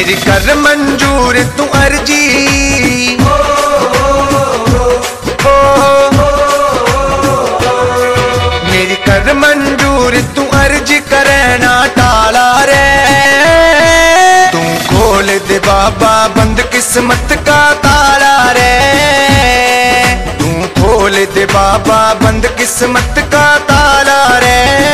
मेरी कर मंजूर तू अर्जी मेरी कर मंजूर तू अर्जी करना टाला रे। तू खोल दे बाबा बंद किस्मत का ताला रे। तू खोल दे बाबा बंद किस्मत का ताला रे।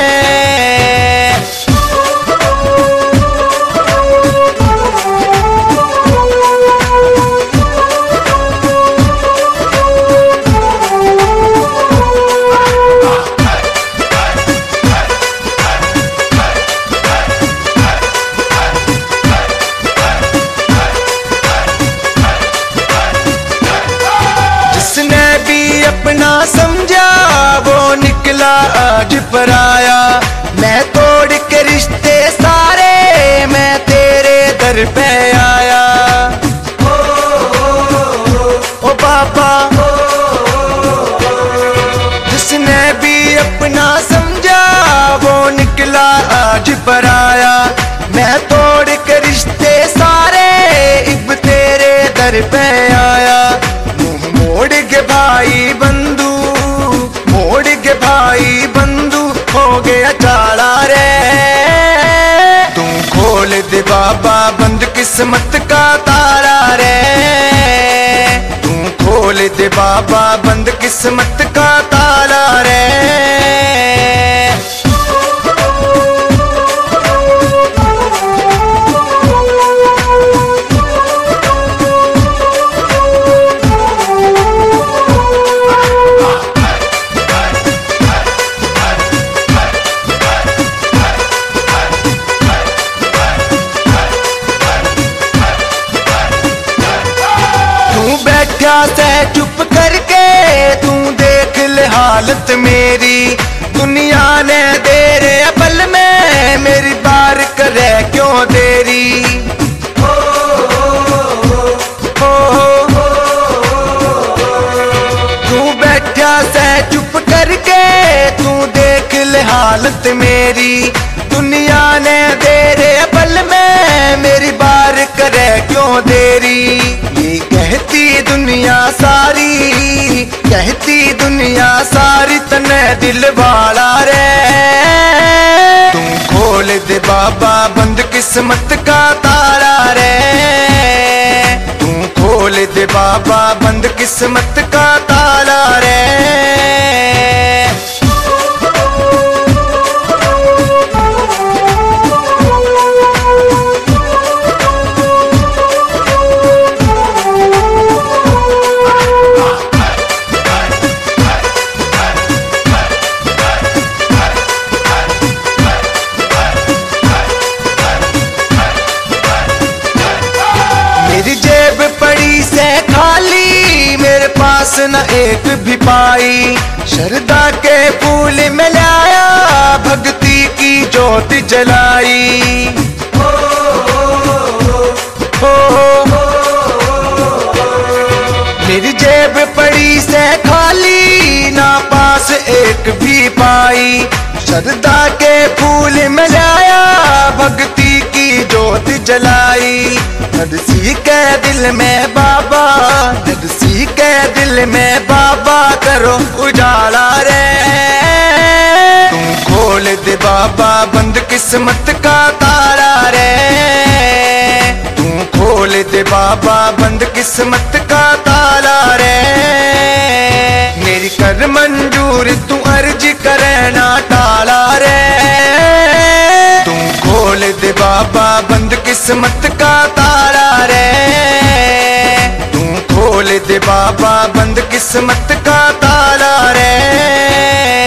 अपना समझा वो निकला आज पराया। मैं तोड़ के रिश्ते सारे मैं तेरे दर पे आया। ओ बाबा जिसने भी अपना समझा वो निकला आज पराया। मैं तोड़ के रिश्ते सारे इब तेरे दर पे आया। मुंह मोड़ के भाई बंधु मोड़ के भाई बंधु हो गया चाला रे। तू खोल दे बाबा बंद किस्मत का ताला रे। तू खोल दे बाबा बंद किस्मत का ताला रे। बैठा से चुप करके तू देख ले हालत मेरी। दुनिया ने तेरे पल में मेरी बार करे क्यों देरी। तू बैठा से चुप करके तू देख ले हालत मेरी। दुनिया ने तेरे पल में मेरी बार करे क्यों देरी। ये कहती दुनिया सारी कहती दुनिया सारी तने दिल वाला रे। तू खोल दे बाबा बंद किस्मत का ताला रे। तू खोल दे बाबा बंद किस्मत का ताला रे। मेरी जेब पड़ी से खाली मेरे पास न एक भी पाई। शरदा के फूल में लाया भक्ति की ज्योत जलाई। मेरी जेब पड़ी से खाली ना पास एक भी पाई। शरदा के फूल में लाया भक्ति की ज्योत जलाई। नरसी के दिल में बाबा नरसी के दिल में बाबा करो उजाला रे। तू खोल दे बाबा बंद किस्मत का ताला रे। तू खोल दे बाबा बंद किस्मत का ताला रे। मेरी कर मंजूर तू अर्जी करना टाला रे। तू खोल दे बाबा बंद किस्मत का ताला रे। तू खोल दे बाबा बंद किस्मत का ताला रे।